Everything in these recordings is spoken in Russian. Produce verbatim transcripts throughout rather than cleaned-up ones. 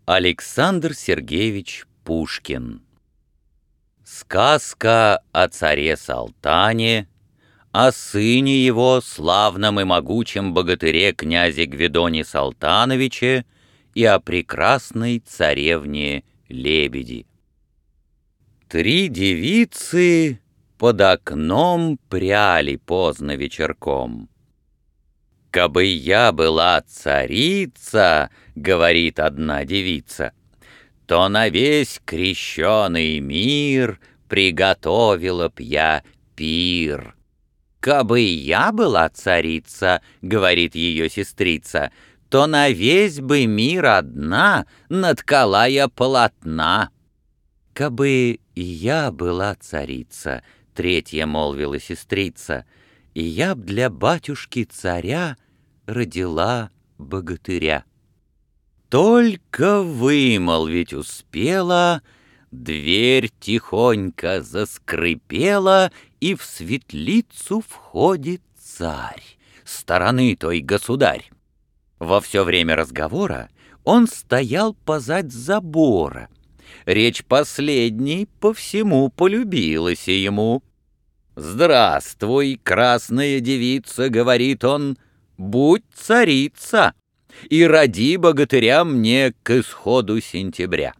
Александр Сергеевич Пушкин. Сказка о царе Салтане, о сыне его, славном и могучем богатыре князе Гвидоне Салтановиче, и о прекрасной царевне Лебеди. Три девицы под окном пряли поздно вечерком. «Кабы я была царица, — говорит одна девица, — то на весь крещеный мир приготовила б я пир. Кабы я была царица, — говорит ее сестрица, — то на весь бы мир одна наткала я полотна. Кабы я была царица, — третья молвила сестрица, — и я б для батюшки царя родила богатыря. Только вымолвить успела, дверь тихонько заскрипела, и в светлицу входит царь, стороны той государь. Во все время разговора он стоял позадь забора. Речь последней по всему полюбилась ему. «Здравствуй, красная девица, — говорит он, — будь царица и роди богатыря мне к исходу сентября.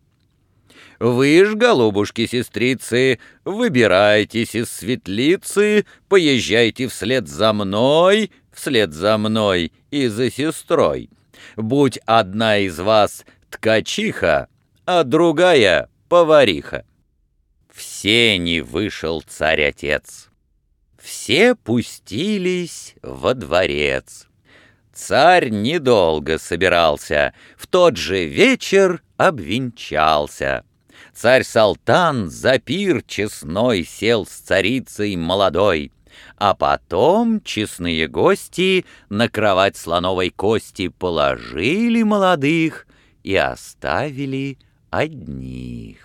Вы ж, голубушки-сестрицы, выбирайтесь из светлицы, поезжайте вслед за мной, вслед за мной и за сестрой. Будь одна из вас ткачиха, а другая повариха». В сени вышел царь-отец. Все пустились во дворец. Царь недолго собирался, в тот же вечер обвенчался. Царь Салтан за пир честной сел с царицей молодой, а потом честные гости на кровать слоновой кости положили молодых и оставили одних.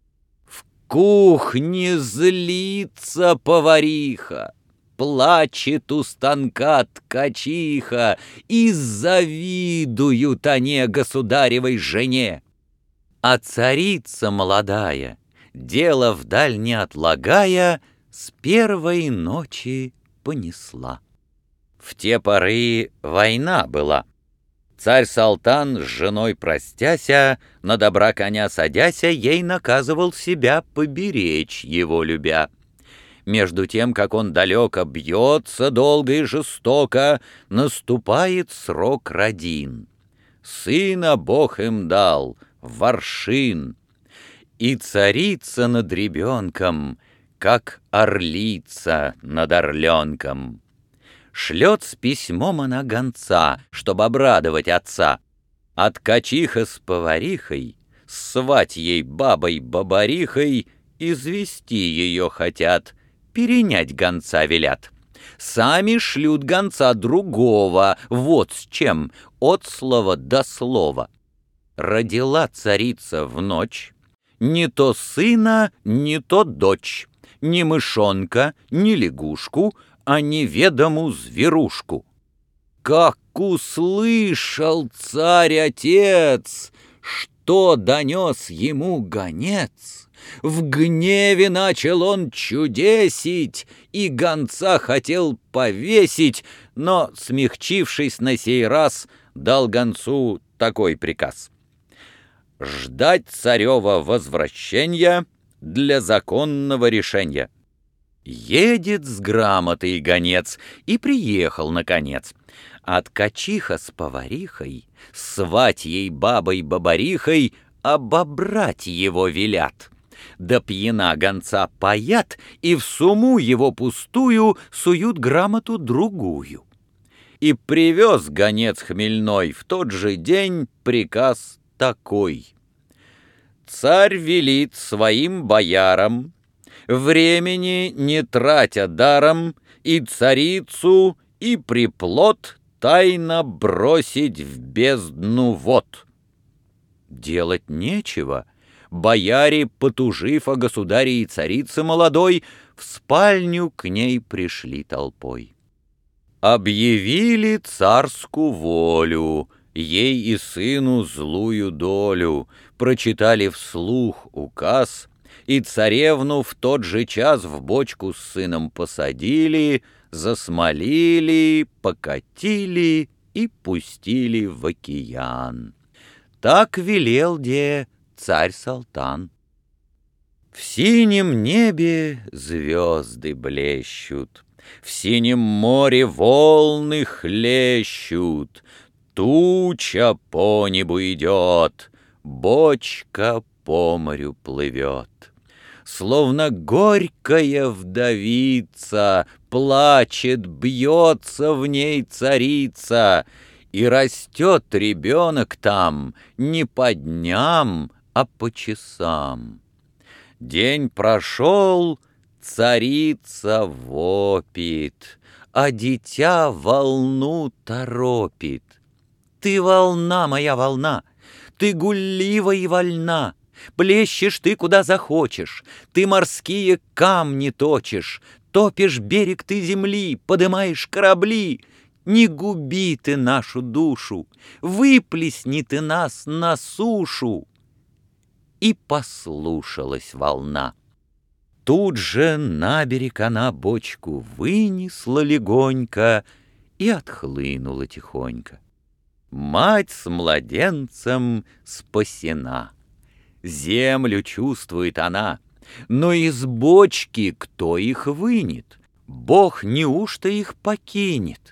В кухне злится повариха, плачет у станка ткачиха, и завидуют они государевой жене. А царица молодая, дело вдаль не отлагая, с первой ночи понесла. В те поры война была. Царь Салтан с женой простяся, на добра коня садяся, ей наказывал себя поберечь, его любя. Между тем, как он далеко бьется долго и жестоко, наступает срок родин. Сына Бог им дал, Варшин, и царица над ребенком, как орлица над орленком. Шлет с письмом она гонца, чтобы обрадовать отца. А ткачиха с поварихой, свать ей бабой-бабарихой, извести ее хотят, перенять гонца велят. Сами шлют гонца другого, вот с чем, от слова до слова. Родила царица в ночь не то сына, не то дочь, ни мышонка, ни лягушку, а неведому зверушку. Как услышал царь-отец, что донес ему гонец, в гневе начал он чудесить, и гонца хотел повесить, но, смягчившись на сей раз, дал гонцу такой приказ: ждать царева возвращения для законного решения. Едет с грамотой гонец, и приехал, наконец. А ткачиха с поварихой, свать ей бабой-бабарихой, обобрать его велят. Да пьяна гонца паят, и в сумму его пустую суют грамоту другую. И привез гонец хмельной в тот же день приказ такой: царь велит своим боярам, времени не тратя даром, и царицу, и приплод тайно бросить в бездну вод. Делать нечего. Бояре, потужив о государе и царице молодой, в спальню к ней пришли толпой. Объявили царскую волю, ей и сыну злую долю, прочитали вслух указ, и царевну в тот же час в бочку с сыном посадили, засмолили, покатили и пустили в океан. Так велел де царь-салтан. В синем небе звезды блещут, в синем море волны хлещут, туча по небу идет, бочка по морю плывет. Словно горькая вдовица, плачет, бьется в ней царица, и растет ребенок там не по дням, а по часам. День прошел, царица вопит, а дитя волну торопит. Ты волна, моя волна, ты гуллива и вольна, плещешь ты куда захочешь, ты морские камни точишь, топишь берег ты земли, подымаешь корабли. Не губи ты нашу душу, выплесни ты нас на сушу. И послушалась волна. Тут же на берег она бочку вынесла легонько и отхлынула тихонько. Мать с младенцем спасена. Землю чувствует она, но из бочки кто их вынет? Бог неужто их покинет?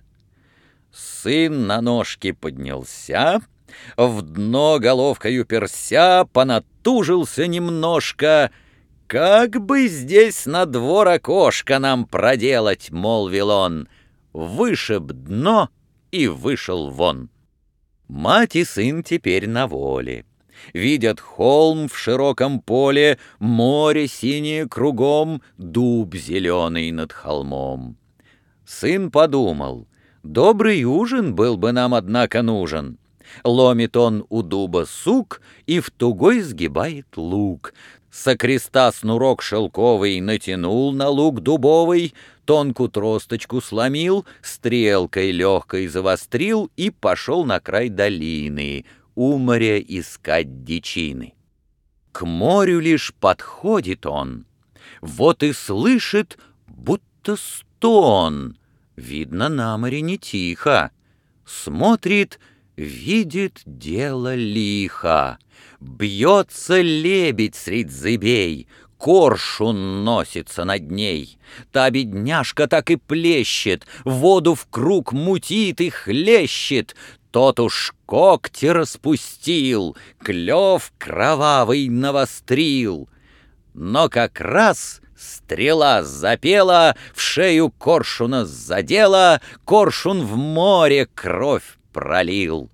Сын на ножки поднялся, в дно головкою перся, понатужился немножко. «Как бы здесь на двор окошко нам проделать?» — молвил он. Вышиб дно и вышел вон. Мать и сын теперь на воле. Видят холм в широком поле, море синее кругом, дуб зеленый над холмом. Сын подумал: добрый ужин был бы нам, однако, нужен. Ломит он у дуба сук и в тугой сгибает лук. Со креста снурок шелковый натянул на лук дубовый, тонкую тросточку сломил, стрелкой легкой завострил и пошел на край долины, у моря искать дичины. К морю лишь подходит он, вот и слышит, будто стон. Видно, на море не тихо. Смотрит, видит дело лихо. Бьется лебедь средь зыбей, коршун носится над ней. Та бедняжка так и плещет, воду в круг мутит и хлещет. Тот уж когти распустил, клев кровавый навострил. Но как раз стрела запела, в шею коршуна задела, коршун в море кровь пролил.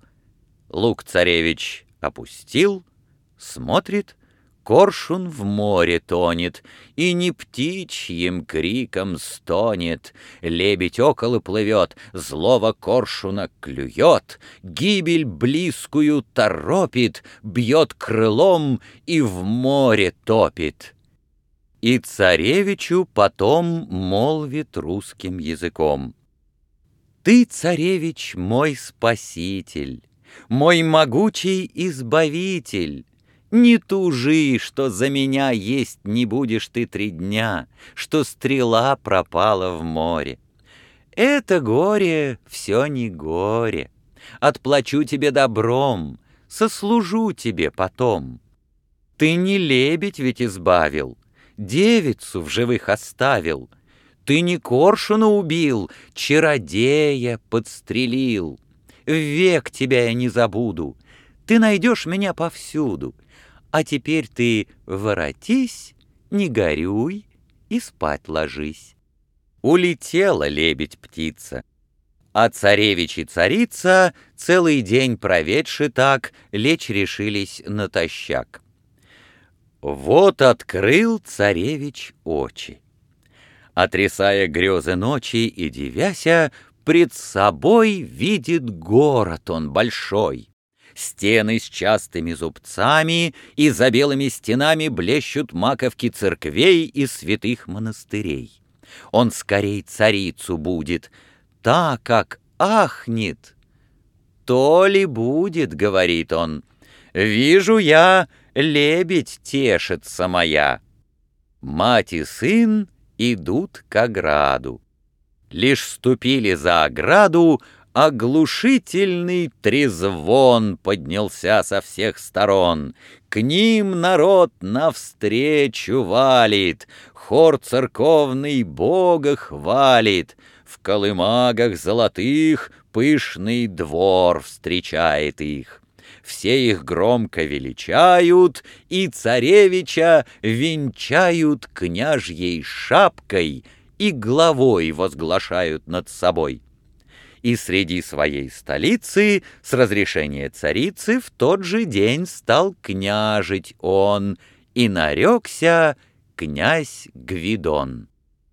Лук-царевич опустил, смотрит, коршун в море тонет, и не птичьим криком стонет. Лебедь около плывет, злого коршуна клюет, гибель близкую торопит, бьет крылом и в море топит. И царевичу потом молвит русским языком: «Ты, царевич, мой спаситель, мой могучий избавитель. Не тужи, что за меня есть не будешь ты три дня, что стрела пропала в море. Это горе все не горе. Отплачу тебе добром, сослужу тебе потом. Ты не лебедь ведь избавил, девицу в живых оставил. Ты не коршуна убил, чародея подстрелил. Век тебя я не забуду, ты найдешь меня повсюду. А теперь ты воротись, не горюй и спать ложись». Улетела лебедь-птица, а царевич и царица, целый день проведши так, лечь решились натощак. Вот открыл царевич очи. Отрисая грезы ночи и дивяся, пред собой видит город он большой. Стены с частыми зубцами, и за белыми стенами блещут маковки церквей и святых монастырей. Он скорей царицу будет, та как ахнет. то ли будет, — говорит он. Вижу я, лебедь тешится моя. Мать и сын идут к ограду. Лишь ступили за ограду, оглушительный трезвон поднялся со всех сторон. К ним народ навстречу валит, хор церковный Бога хвалит. В колымагах золотых пышный двор встречает их. Все их громко величают, и царевича венчают княжьей шапкой и главой возглашают над собой. И среди своей столицы, с разрешения царицы, в тот же день стал княжить он, и нарекся князь Гвидон.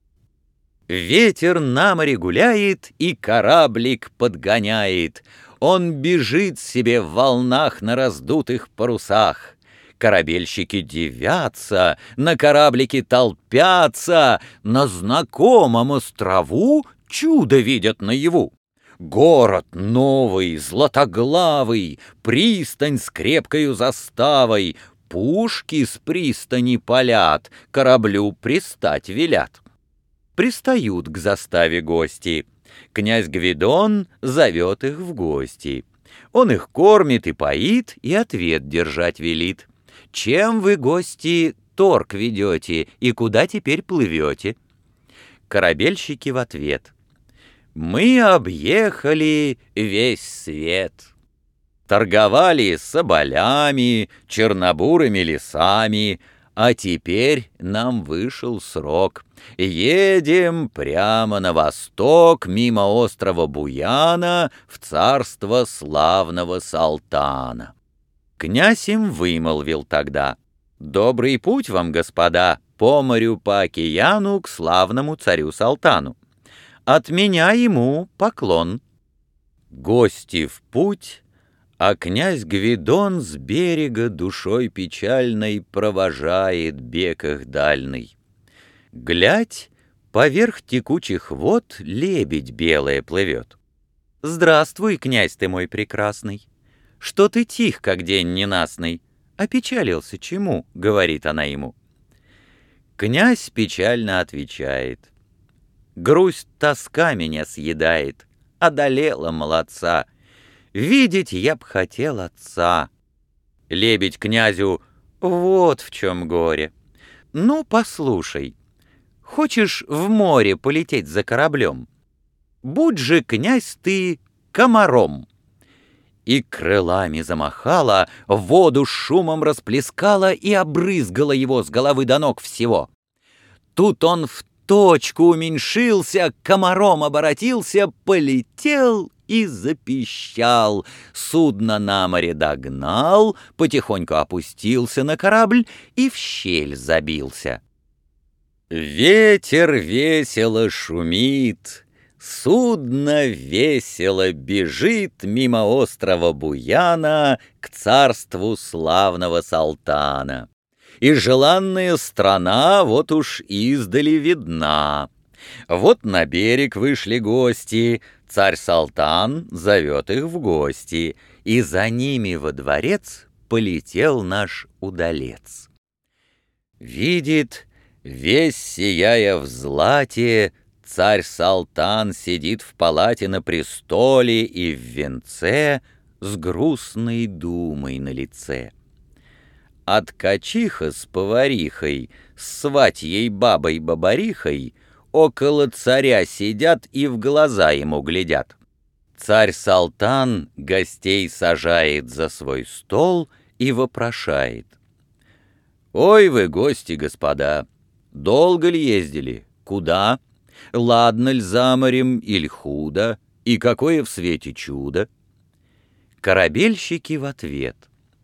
Ветер на море гуляет, и кораблик подгоняет. Он бежит себе в волнах на раздутых парусах. Корабельщики дивятся, на кораблике толпятся, на знакомом острову чудо видят наяву. Город новый, златоглавый, пристань с крепкою заставой, пушки с пристани палят, кораблю пристать велят. Пристают к заставе гости. Князь Гвидон зовет их в гости. Он их кормит и поит, и ответ держать велит. Чем вы, гости, торг ведете, и куда теперь плывете? Корабельщики в ответ. Мы объехали весь свет. Торговали соболями, чернобурыми лесами, а теперь нам вышел срок. Едем прямо на восток, мимо острова Буяна, в царство славного Салтана. Князь им вымолвил тогда: «Добрый путь вам, господа, по морю, по океану, к славному царю Салтану. От меня ему поклон». Гости в путь, а князь Гвидон с берега душой печальной провожает бег их дальний. Глядь, поверх текучих вод лебедь белая плывет. «Здравствуй, князь ты мой прекрасный! Что ты тих, как день ненастный? Опечалился чему?» — говорит она ему. Князь печально отвечает: «Грусть, тоска меня съедает, одолела молодца. Видеть я б хотел отца». Лебедь князю: «Вот в чем горе. Ну, послушай, хочешь в море полететь за кораблем? Будь же, князь, ты комаром». И крылами замахала, воду шумом расплескала и обрызгала его с головы до ног всего. Тут он в точку уменьшился, комаром оборотился, полетел и запищал. Судно на море догнал, потихоньку опустился на корабль и в щель забился. Ветер весело шумит, судно весело бежит мимо острова Буяна к царству славного Салтана. И желанная страна вот уж издали видна. Вот на берег вышли гости, царь Салтан зовет их в гости, и за ними во дворец полетел наш удалец. Видит, весь сияя в злате, царь Салтан сидит в палате на престоле и в венце с грустной думой на лице. А ткачиха с поварихой, с сватьей бабой-бабарихой около царя сидят и в глаза ему глядят. Царь Салтан гостей сажает за свой стол и вопрошает: «Ой вы, гости, господа, долго ли ездили? Куда? Ладно ль за морем иль худо? И какое в свете чудо?» Корабельщики в ответ: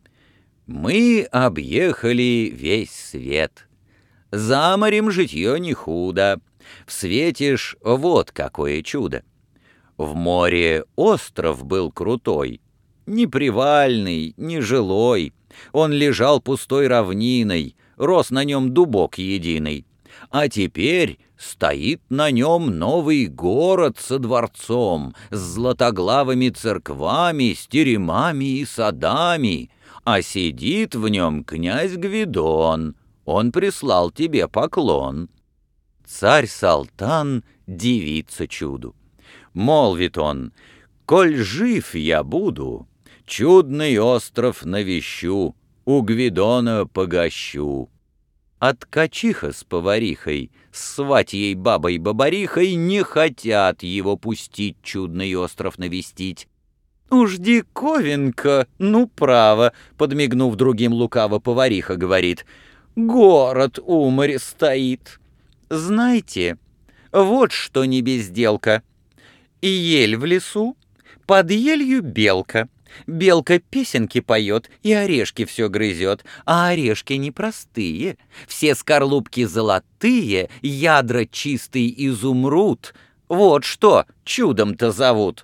«Мы объехали весь свет. За морем житье не худо, в свете ж вот какое чудо. В море остров был крутой, ни привальный, ни жилой. Он лежал пустой равниной, рос на нем дубок единый. а теперь стоит на нем новый город со дворцом, с златоглавыми церквами, с теремами и садами, а сидит в нем князь Гвидон, он прислал тебе поклон». Царь Салтан дивится чуду. Молвит он: «Коль жив я буду, чудный остров навещу, у Гвидона погощу». А ткачиха с поварихой, с сватьей бабой-бабарихой не хотят его пустить чудный остров навестить. «Уж диковинка, ну право», — подмигнув другим лукаво, повариха говорит, «город у моря стоит. Знайте, вот что не безделка. Ель в лесу, под елью белка. Белка песенки поет и орешки все грызет, а орешки непростые. Все скорлупки золотые, ядра чистый изумруд. Вот что чудом-то зовут».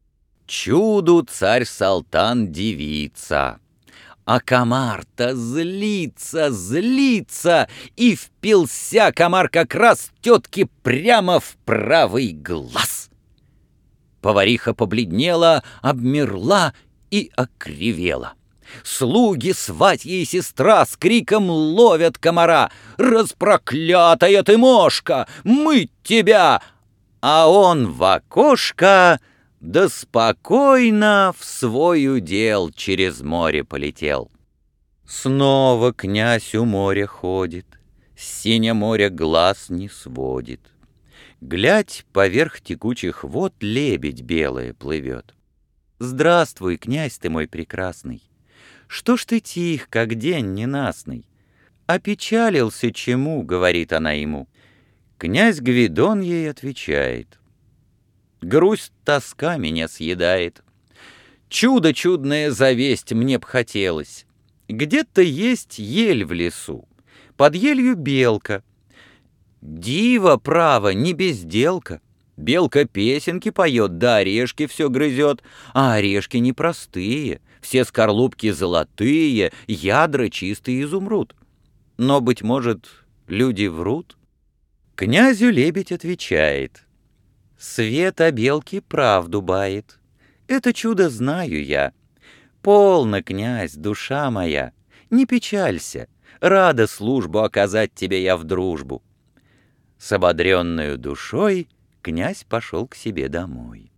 Чуду царь Салтан дивится. А комар-то злится, злится, и впился комар как раз тетке прямо в правый глаз. Повариха побледнела, обмерла и окривела. Слуги, сватья и сестра с криком ловят комара: «Распроклятая ты мошка! Мыть тебя!» А он в окошко, да спокойно в свой удел через море полетел. Снова князь у моря ходит, с синего моря глаз не сводит. Глядь, поверх текучих вод лебедь белая плывет. «Здравствуй, князь ты мой прекрасный! Что ж ты тих, как день ненастный? Опечалился чему?» — говорит она ему. Князь Гвидон ей отвечает: «Грусть, тоска меня съедает. Чудо чудное завесть мне б хотелось. Где-то есть ель в лесу, под елью белка. Диво, право, не безделка. Белка песенки поет, да орешки все грызет, а орешки непростые, все скорлупки золотые, ядра чистый изумруд. Но, быть может, люди врут?» Князю лебедь отвечает: «Свет о белке правду бает. Это чудо знаю я. Полно, князь, душа моя, не печалься, рада службу оказать тебе я в дружбу». С ободренную душой князь пошел к себе домой.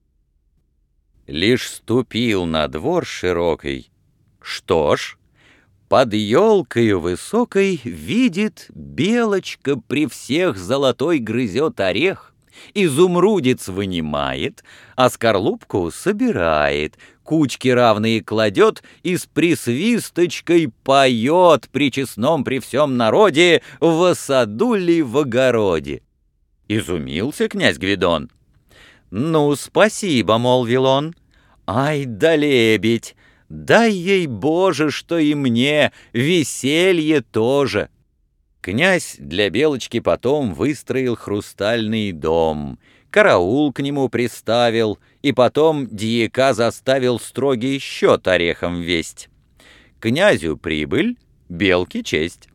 Лишь ступил на двор широкий, что ж, под елкою высокой видит, белочка при всех золотой грызет орех, изумрудец вынимает, а скорлупку собирает, кучки равные кладет и с присвисточкой поет при честном при всем народе во саду ли в огороде. Изумился князь Гвидон. «Ну, спасибо», — молвил он. «Ай да лебедь! Дай ей, Боже, что и мне веселье тоже». Князь для белочки потом выстроил хрустальный дом, караул к нему приставил, и потом дьяка заставил строгий счет орехом весть. Князю прибыль, белке честь.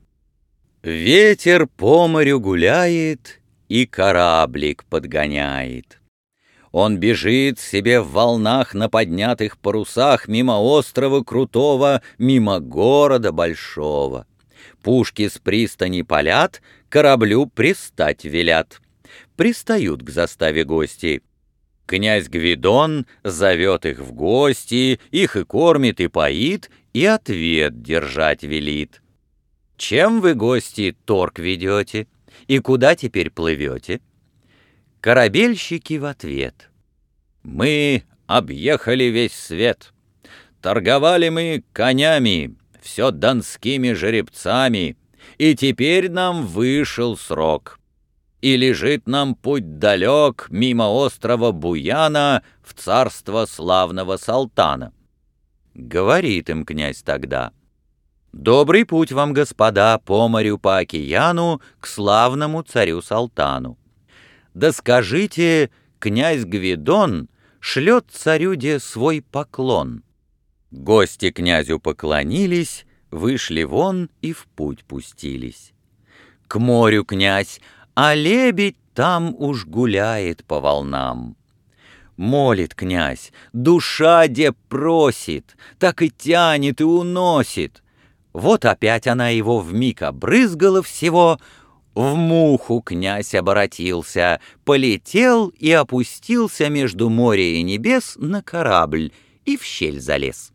Ветер по морю гуляет и кораблик подгоняет. Он бежит себе в волнах на поднятых парусах мимо острова крутого, мимо города большого. Пушки с пристани палят, кораблю пристать велят. Пристают к заставе гости. Князь Гвидон зовет их в гости, их и кормит, и поит, и ответ держать велит. «Чем вы, гости, торг ведете? И куда теперь плывете?» Корабельщики в ответ: «Мы объехали весь свет. Торговали мы конями, все донскими жеребцами, и теперь нам вышел срок. И лежит нам путь далек мимо острова Буяна в царство славного Салтана». Говорит им князь тогда: «Добрый путь вам, господа, по морю, по океану, к славному царю Салтану. Да скажите, князь Гвидон шлет царюде свой поклон». Гости князю поклонились, вышли вон и в путь пустились. К морю князь, а лебедь там уж гуляет по волнам. Молит князь, душа де просит, так и тянет и уносит. Вот опять она его вмиг обрызгала всего, в муху князь оборотился, полетел и опустился между моря и небес на корабль и в щель залез.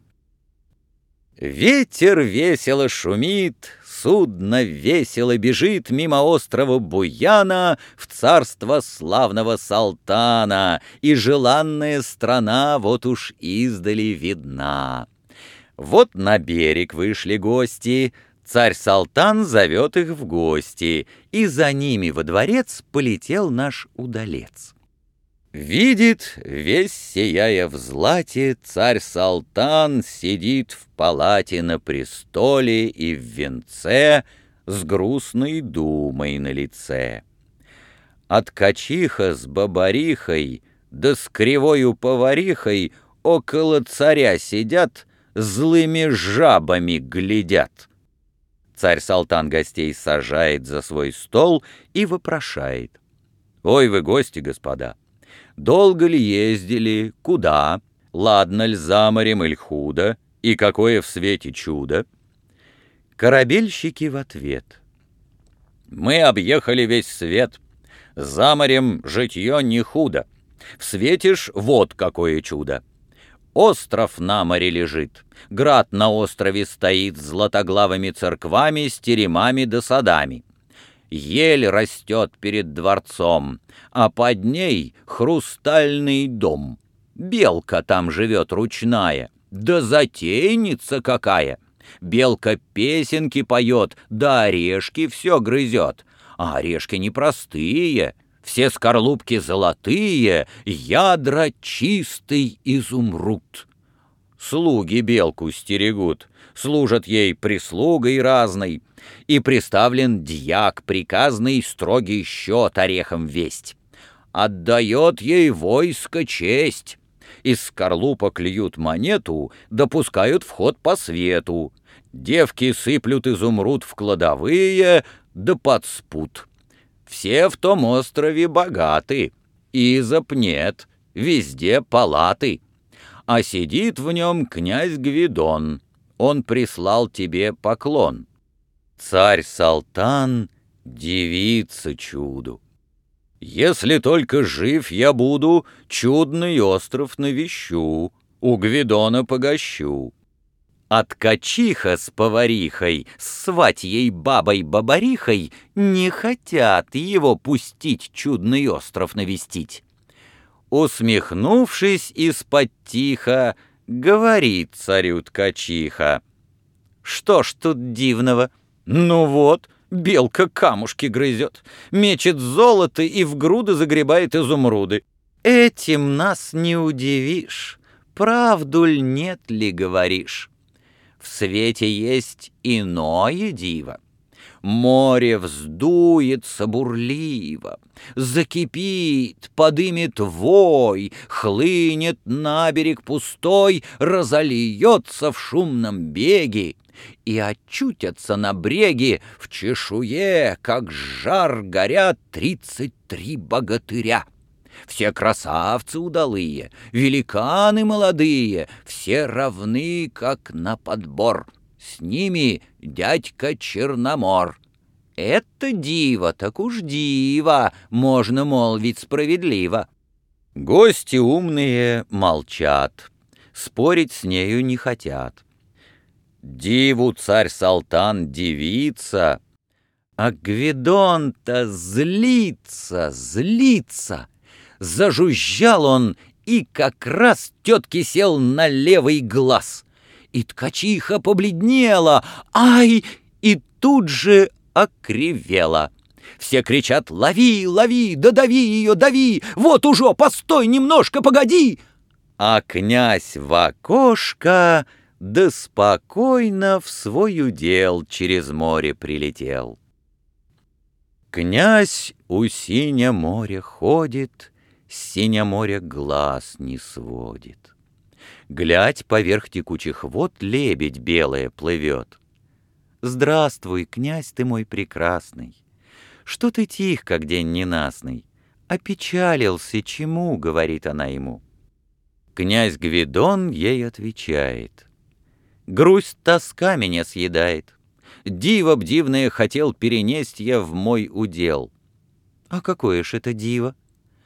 Ветер весело шумит, судно весело бежит мимо острова Буяна в царство славного Салтана, и желанная страна вот уж издали видна. Вот на берег вышли гости, царь Салтан зовет их в гости, и за ними во дворец полетел наш удалец. Видит, весь сияя в злате, царь Салтан сидит в палате на престоле и в венце с грустной думой на лице. А ткачиха с бабарихой, да с кривою поварихой около царя сидят, злыми жабами глядят. Царь Салтан гостей сажает за свой стол и вопрошает: «Ой вы гости, господа! Долго ли ездили? Куда? Ладно ли за морем иль худо? И какое в свете чудо?» Корабельщики в ответ: «Мы объехали весь свет. За морем житье не худо. В свете ж вот какое чудо. Остров на море лежит, град на острове стоит с златоглавыми церквами, с теремами да садами. Ель растет перед дворцом, а под ней хрустальный дом. Белка там живет ручная, да затейница какая! Белка песенки поет, да орешки все грызет, а орешки непростые, все скорлупки золотые, ядра чистый изумруд. Слуги белку стерегут, служат ей прислугой разной, и приставлен дьяк приказный строгий счет орехом весть. Отдает ей войско честь. Из скорлупок льют монету, допускают вход по свету. Девки сыплют изумруд в кладовые, да под спут. Все в том острове богаты, изоб нет, везде палаты. А сидит в нем князь Гвидон, он прислал тебе поклон. Царь Салтан дивится чуду. Если только жив я буду, чудный остров навещу, у Гвидона погощу. А ткачиха с поварихой, с сватьей бабой-бабарихой не хотят его пустить чудный остров навестить. Усмехнувшись из-под тихо, говорит царю ткачиха: «Что ж тут дивного? Ну вот, белка камушки грызет, мечет золото и в груды загребает изумруды. Этим нас не удивишь, правду ль нет ли говоришь? В свете есть иное диво. Море вздуется бурливо, закипит, подымет вой, хлынет на берег пустой, разольется в шумном беге, и очутятся на бреге в чешуе, как жар горят тридцать три богатыря. Все красавцы удалые, великаны молодые, все равны, как на подбор. С ними дядька Черномор. Это диво, так уж диво, можно молвить справедливо». Гости умные молчат, спорить с нею не хотят. Диву царь Салтан дивится, а Гвидон-то злится, злится. Зажужжал он и как раз тетке сел на левый глаз. И ткачиха побледнела, ай, и тут же окривела. Все кричат: «Лови, лови, да дави ее, дави! Вот уже, постой немножко, погоди!» А князь в окошко да спокойно в свой удел через море прилетел. Князь у синя моря ходит, с синя моря глаз не сводит. Глядь, поверх текучих вод лебедь белая плывет. «Здравствуй, князь ты мой прекрасный! Что ты тих, как день ненастный? Опечалился, чему?» — говорит она ему. Князь Гвидон ей отвечает: «Грусть, тоска меня съедает. Диво б дивное хотел перенесть я в мой удел». «А какое ж это диво?»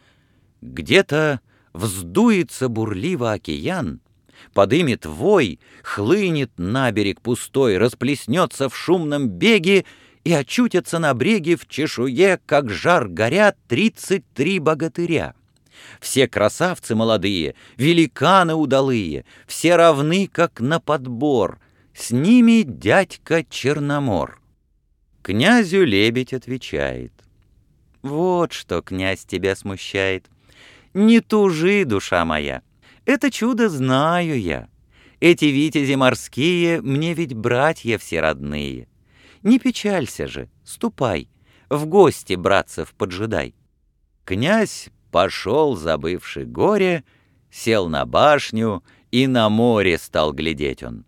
«Где-то вздуется бурливо океан, подымет вой, хлынет на берег пустой, расплеснется в шумном беге, и очутятся на бреге в чешуе, как жар горят, тридцать три богатыря. Все красавцы молодые, великаны удалые, все равны, как на подбор, с ними дядька Черномор». Князю лебедь отвечает: «Вот что, князь, тебя смущает. Не тужи, душа моя, это чудо знаю я. Эти витязи морские мне ведь братья все родные. Не печалься же, ступай, в гости братцев поджидай». Князь пошел, забывши горе, сел на башню и на море стал глядеть он.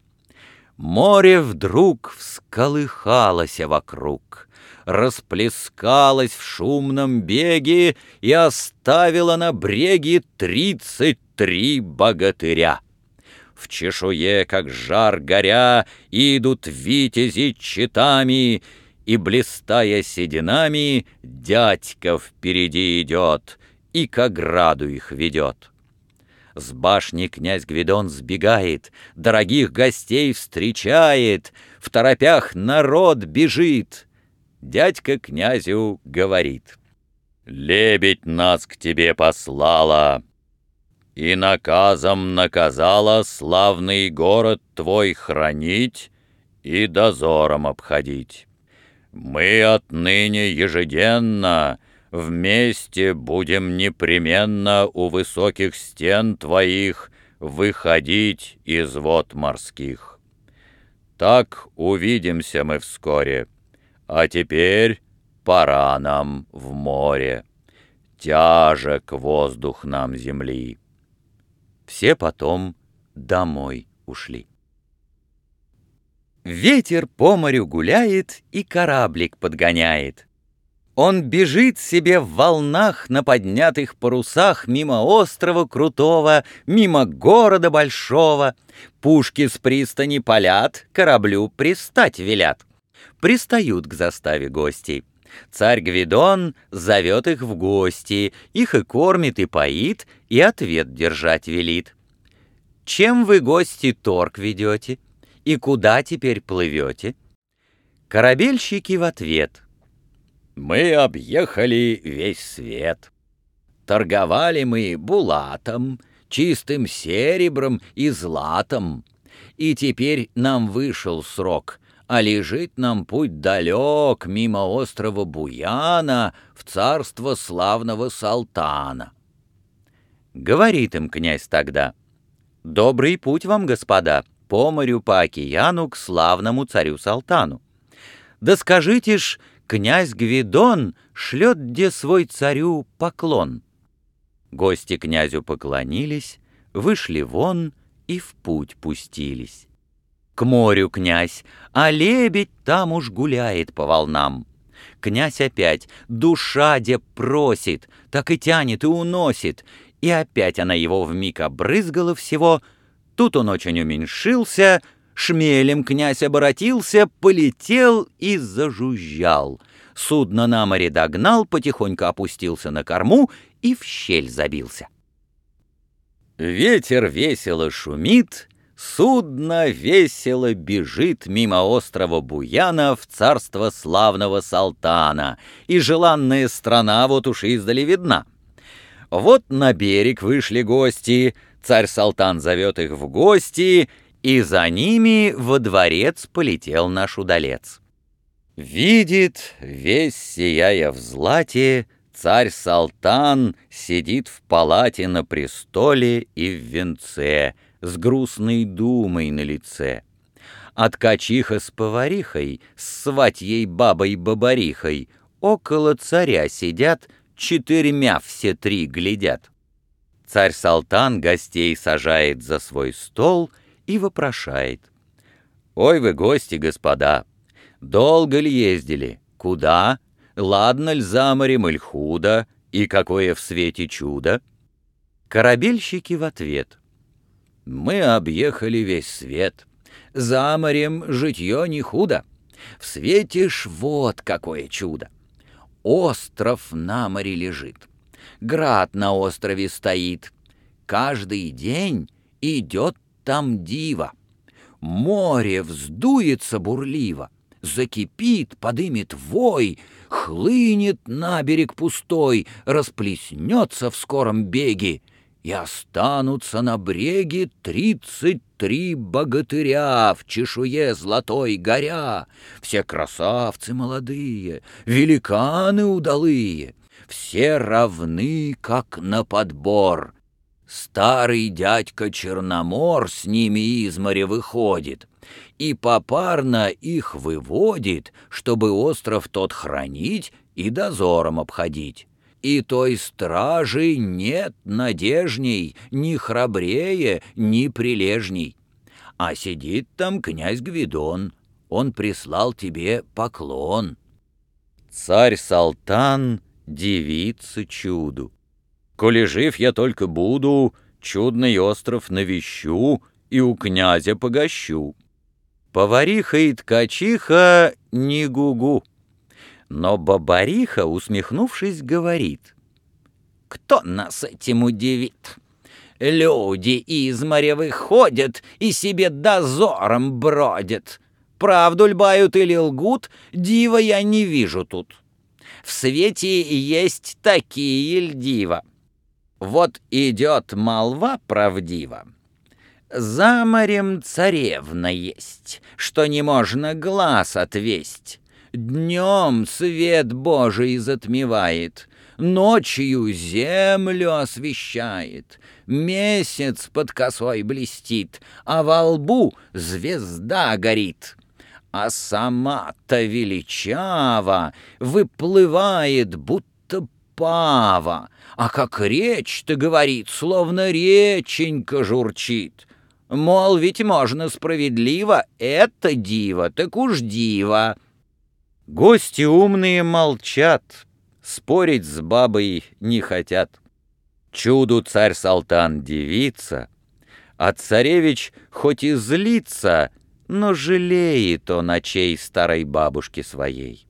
Море вдруг всколыхалось вокруг, расплескалось в шумном беге и оставило на бреге тридцать три богатыря. В чешуе, как жар горя, идут витязи четами, и, блистая сединами, дядька впереди идет и к ограду их ведет. С башни князь Гвидон сбегает, дорогих гостей встречает, в торопях народ бежит. Дядька князю говорит: «Лебедь нас к тебе послала и наказом наказала славный город твой хранить и дозором обходить. Мы отныне ежеденно вместе будем непременно у высоких стен твоих выходить из вод морских. Так увидимся мы вскоре, а теперь пора нам в море. Тяжек воздух нам земли». Все потом домой ушли. Ветер по морю гуляет и кораблик подгоняет. Он бежит себе в волнах на поднятых парусах мимо острова крутого, мимо города большого. Пушки с пристани палят, кораблю пристать велят. Пристают к заставе гостей. Царь Гвидон зовет их в гости, их и кормит, и поит, и ответ держать велит. «Чем вы, гости, торг ведете? И куда теперь плывете?» Корабельщики в ответ: «Мы объехали весь свет. Торговали мы булатом, чистым серебром и златом. И теперь нам вышел срок, а лежит нам путь далек мимо острова Буяна в царство славного Салтана». Говорит им князь тогда: «Добрый путь вам, господа, по морю, по океану к славному царю Салтану. Да скажите ж, князь Гвидон шлет где свой царю поклон». Гости князю поклонились, вышли вон и в путь пустились. К морю князь, а лебедь там уж гуляет по волнам. Князь опять: душа де просит, так и тянет и уносит, и опять она его вмиг обрызгала всего. Тут он очень уменьшился, шмелем князь оборотился, полетел и зажужжал. Судно на море догнал, потихоньку опустился на корму и в щель забился. Ветер весело шумит, судно весело бежит мимо острова Буяна в царство славного Салтана, и желанная страна вот уж издали видна. Вот на берег вышли гости, царь Салтан зовет их в гости, и за ними во дворец полетел наш удалец. Видит, весь сияя в злате, царь Салтан сидит в палате на престоле и в венце, с грустной думой на лице. А ткачиха с поварихой, с сватьей бабой-бабарихой, около царя сидят, четырьмя все три глядят. Царь Салтан гостей сажает за свой стол и вопрошает: «Ой вы, гости, господа, долго ли ездили? Куда? Ладно ль за морем, иль худо, и какое в свете чудо? Корабельщики в ответ: мы объехали весь свет, за морем житье не худо, в свете ж вот какое чудо. Остров на море лежит, град на острове стоит, каждый день идет там диво. Море вздуется бурливо, закипит, подымет вой, хлынет на берег пустой, расплеснется в скором беге, и останутся на бреге тридцать три богатыря в чешуе золотой горя, все красавцы молодые, великаны удалые, все равны, как на подбор. Старый дядька Черномор с ними из моря выходит и попарно их выводит, чтобы остров тот хранить и дозором обходить. И той стражи нет надежней, ни храбрее, ни прилежней. А сидит там князь Гвидон, он прислал тебе поклон. Царь Салтан дивится чуду. Коли жив я только буду, чудный остров навещу и у князя погощу. Повариха и ткачиха не гугу. Но бабариха, усмехнувшись, говорит: кто нас этим удивит? Люди из моря выходят и себе дозором бродят. Правду льбают или лгут, дива я не вижу тут. В свете есть такие льдива. Вот идет молва правдива. За морем царевна есть, что не можно глаз отвесть. Днем свет Божий затмевает, ночью землю освещает, месяц под косой блестит, а во лбу звезда горит. А сама-то величава выплывает, будто пава, а как речь-то говорит, словно реченька журчит. Мол, ведь можно справедливо, это диво, так уж диво. Гости умные молчат, спорить с бабой не хотят. Чуду царь Салтан дивится, а царевич хоть и злится, но жалеет он очей старой бабушки своей.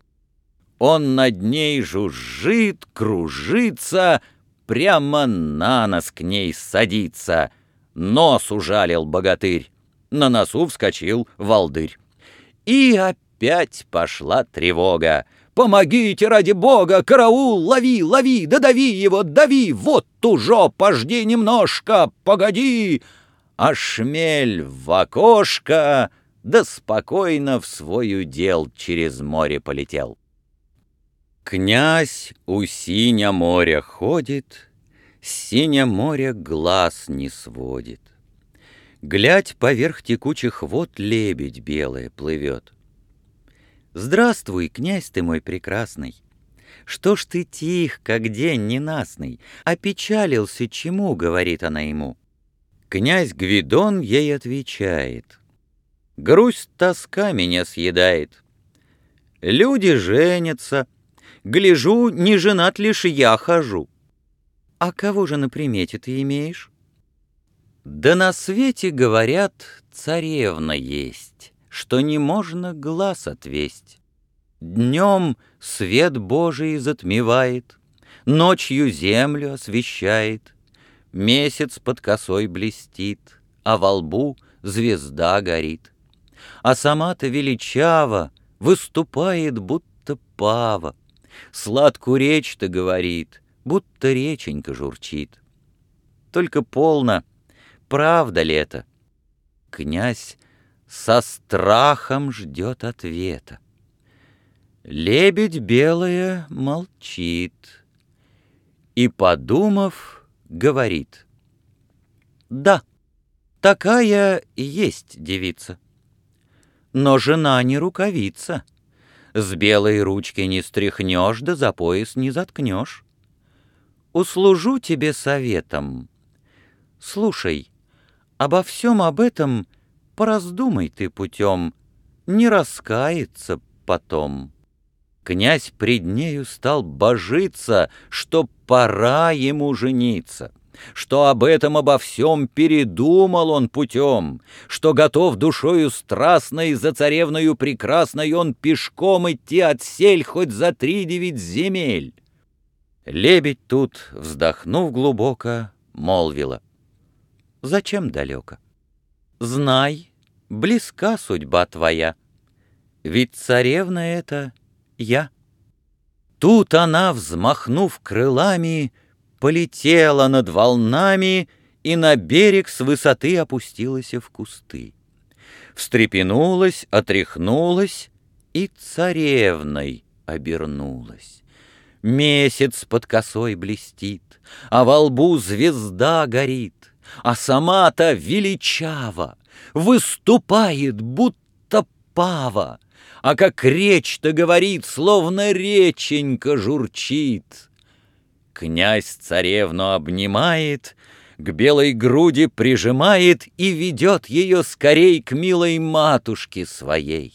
Он над ней жужжит, кружится, прямо на нос к ней садится. Нос ужалил богатырь, на носу вскочил волдырь. И опять пошла тревога. «Помогите, ради бога! Караул! Лови, лови! Да дави его, дави! Вот тужо, пожди немножко, погоди!» А шмель в окошко, да спокойно в свой удел через море полетел. Князь у синя моря ходит, с синя моря глаз не сводит. Глядь, поверх текучих вод лебедь белая плывет. Здравствуй, князь ты мой прекрасный! Что ж ты тих, как день ненастный? Опечалился чему, говорит она ему. Князь Гвидон ей отвечает: грусть, тоска меня съедает. Люди женятся, гляжу, не женат лишь я хожу. А кого же на примете ты имеешь? Да на свете, говорят, царевна есть, что не можно глаз отвесть. Днем свет Божий затмевает, ночью землю освещает, месяц под косой блестит, а во лбу звезда горит. А сама-то величава выступает, будто пава, сладкую речь-то говорит, будто реченька журчит. Только полно, правда ли это? Князь со страхом ждет ответа. Лебедь белая молчит и, подумав, говорит: да, такая есть девица, но жена не рукавица. С белой ручки не стряхнешь, да за пояс не заткнешь. Услужу тебе советом. Слушай, обо всем об этом пораздумай ты путем, не раскается потом. Князь пред нею стал божиться, что пора ему жениться, что об этом обо всем передумал он путем, что готов душою страстной за царевною прекрасной он пешком идти отсель хоть за три девять земель. Лебедь тут, вздохнув глубоко, молвила: «Зачем далеко? Знай, близка судьба твоя, ведь царевна это я». Тут она, взмахнув крылами, полетела над волнами и на берег с высоты опустилась в кусты. Встрепенулась, отряхнулась и царевной обернулась. Месяц под косой блестит, а во лбу звезда горит, а сама-то величава, выступает, будто пава, а как речь-то говорит, словно реченька журчит. Князь царевну обнимает, к белой груди прижимает и ведет ее скорей к милой матушке своей.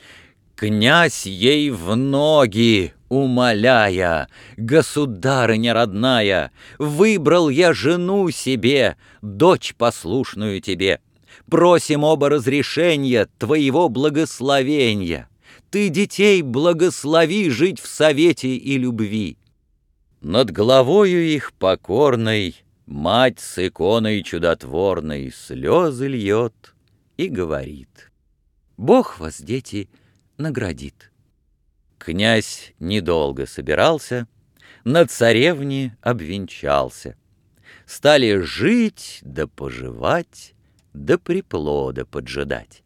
Князь ей в ноги, умоляя: «Государыня родная, выбрал я жену себе, дочь послушную тебе. Просим оба разрешения твоего благословения. Ты детей благослови жить в совете и любви». Над головою их покорной мать с иконой чудотворной слезы льет и говорит: «Бог вас, дети, наградит». Князь недолго собирался, на царевне обвенчался. Стали жить да поживать, да приплода поджидать.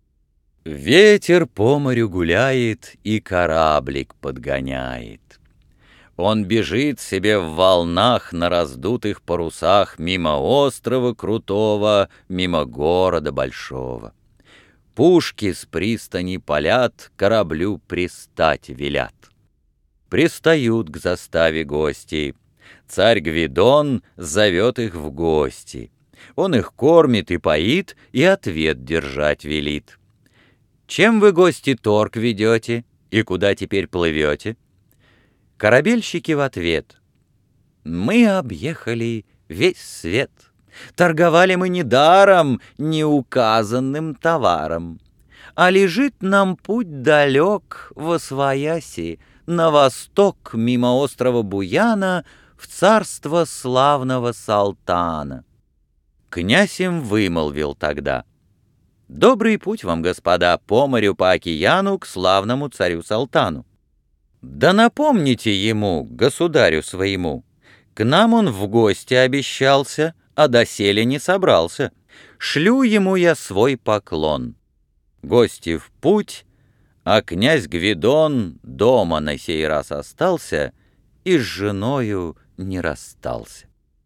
Ветер по морю гуляет и кораблик подгоняет. Он бежит себе в волнах на раздутых парусах мимо острова крутого, мимо города большого. Пушки с пристани палят, кораблю пристать велят. Пристают к заставе гости. Царь Гвидон зовет их в гости. Он их кормит и поит, и ответ держать велит. «Чем вы, гости, торг ведете, и куда теперь плывете?» Корабельщики в ответ: «Мы объехали весь свет. Торговали мы не даром, не указанным товаром, а лежит нам путь далек восвояси, на восток мимо острова Буяна в царство славного Салтана». Князь им вымолвил тогда: «Добрый путь вам, господа, по морю, по океану к славному царю Салтану. Да напомните ему, государю своему, к нам он в гости обещался, а доселе не собрался. Шлю ему я свой поклон». Гости в путь, а князь Гвидон дома на сей раз остался и с женою не расстался.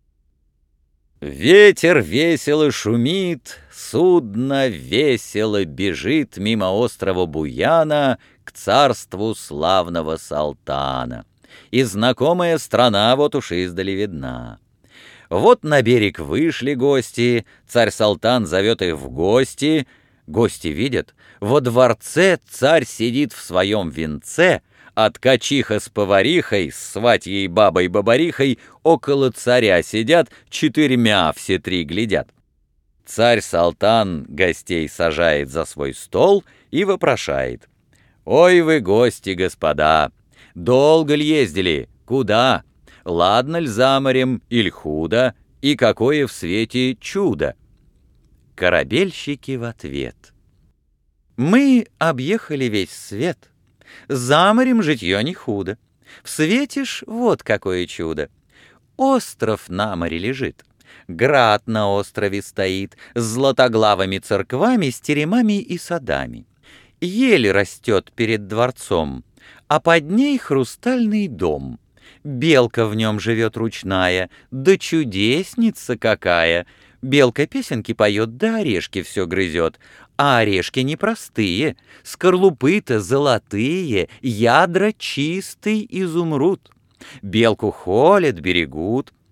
Ветер весело шумит, судно весело бежит мимо острова Буяна к царству славного Салтана. И знакомая страна вот уж издали видна. Вот на берег вышли гости, царь Салтан зовет их в гости. Гости видят, во дворце царь сидит в своем венце, а ткачиха с поварихой, с сватьей бабой-бабарихой около царя сидят, четырьмя все три глядят. Царь Салтан гостей сажает за свой стол и вопрошает: «Ой вы, гости, господа, долго ли ездили? Куда? Ладно ль за морем, иль худо? И какое в свете чудо?» Корабельщики в ответ: «Мы объехали весь свет. За морем житье не худо. В свете ж вот какое чудо. Остров на море лежит, град на острове стоит, с златоглавыми церквами, с теремами и садами. Ель растет перед дворцом, а под ней хрустальный дом. Белка в нем живет ручная, да чудесница какая! Белка песенки поет, да орешки все грызет. А орешки непростые, скорлупы-то золотые, ядра чистый изумруд. Белку холят, берегут.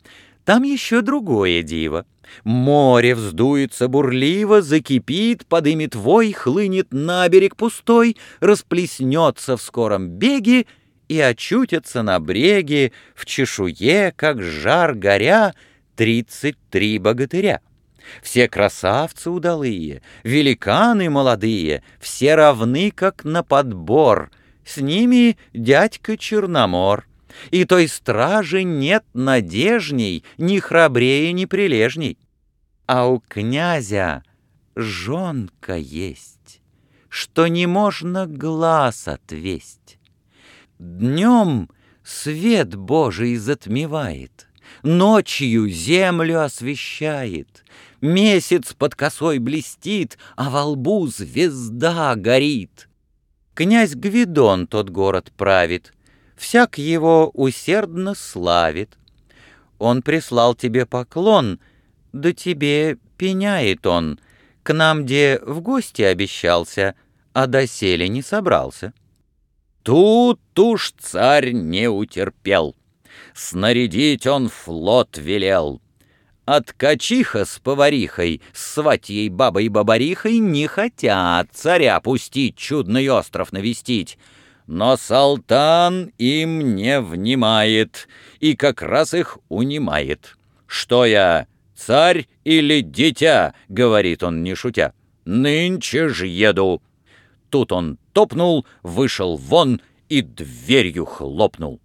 Там еще другое диво. Море вздуется бурливо, закипит, подымет вой, хлынет на берег пустой, расплеснется в скором беге и очутятся на бреге в чешуе, как жар горя, тридцать три богатыря. Все красавцы удалые, великаны молодые, все равны, как на подбор, с ними дядька Черномор. И той стражи нет надежней, ни храбрее, ни прилежней. А у князя жонка есть, что не можно глаз отвесть. Днем свет Божий затмевает, ночью землю освещает, месяц под косой блестит, а во лбу звезда горит. Князь Гвидон тот город правит, всяк его усердно славит. Он прислал тебе поклон, да тебе пеняет он, к нам, где в гости обещался, а доселе не собрался. Тут уж царь не утерпел, снарядить он флот велел. А ткачиха с поварихой, с сватьей бабой-бабарихой не хотят царя пустить, чудный остров навестить. Но Салтан им не внимает и как раз их унимает. «Что я, царь или дитя?» — говорит он, не шутя. «Нынче ж еду». Тут он топнул, вышел вон и дверью хлопнул.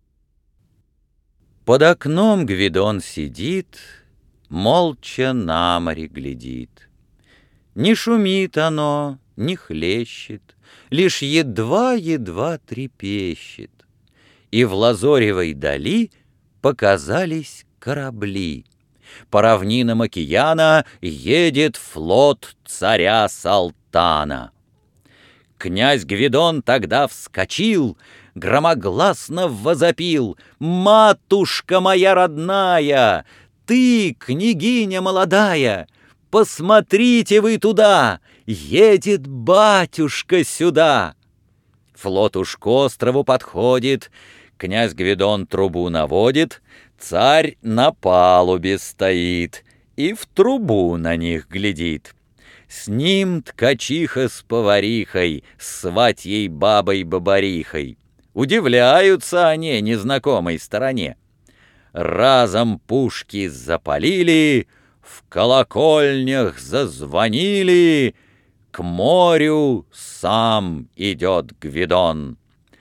Под окном Гвидон сидит, молча на море глядит. Не шумит оно, не хлещет, лишь едва-едва трепещет. И в лазоревой дали показались корабли. По равнинам океана едет флот царя Салтана. Князь Гвидон тогда вскочил, громогласно возопил: «Матушка моя родная! Ты, княгиня молодая, посмотрите вы туда! Едет батюшка сюда!» Флот уж к острову подходит, князь Гвидон трубу наводит, царь на палубе стоит и в трубу на них глядит. С ним ткачиха с поварихой, с сватьей бабой-бабарихой. Удивляются они незнакомой стороне. Разом пушки запалили, в колокольнях зазвонили, к морю сам идет Гвидон.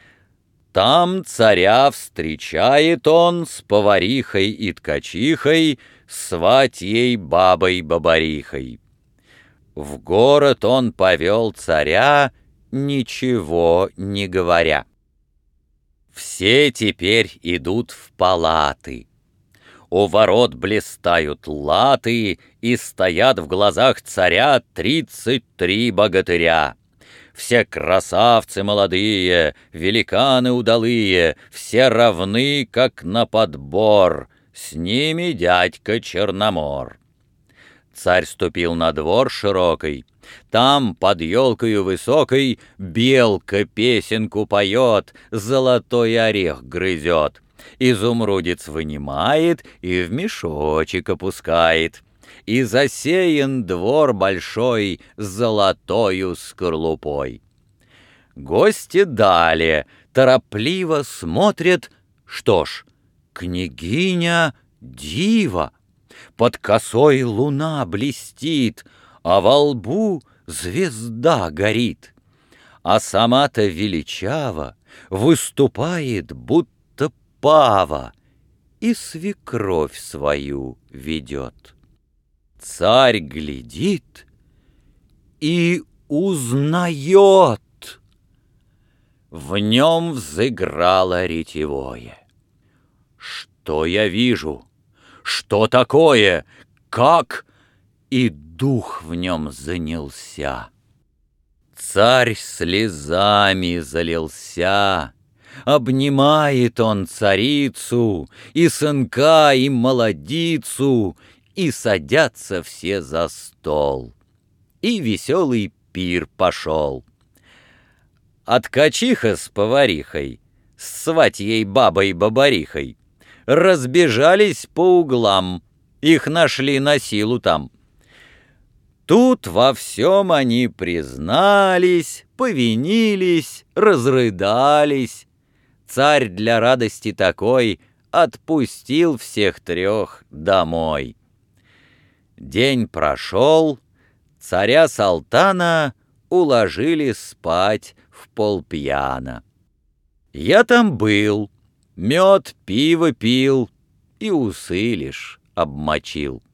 Там царя встречает он с поварихой и ткачихой, сватьей бабой-бабарихой. В город он повел царя, ничего не говоря. Все теперь идут в палаты. У ворот блистают латы, и стоят в глазах царя тридцать три богатыря. Все красавцы молодые, великаны удалые, все равны, как на подбор, с ними дядька Черномор. Царь ступил на двор широкий, там под елкою высокой белка песенку поет, золотой орех грызет, изумрудец вынимает и в мешочек опускает. И засеян двор большой золотою скорлупой. Гости далее торопливо смотрят, что ж, княгиня дива. Под косой луна блестит, а во лбу звезда горит. А сама-то величава выступает, будто пава, и свекровь свою ведет. Царь глядит и узнает. В нем взыграло ретевое. Что я вижу? Что такое? Как? И дух в нем занялся. Царь слезами залился. Обнимает он царицу, и сынка, и молодицу, и садятся все за стол. И веселый пир пошел. А ткачиха с поварихой, с сватьей бабой-бабарихой разбежались по углам, Их нашли на силу там. Тут во всем они признались, повинились, разрыдались. Царь для радости такой отпустил всех трех домой. День прошел, царя Салтана уложили спать в полпьяна. Я там был, мед, пиво пил и усы лишь обмочил.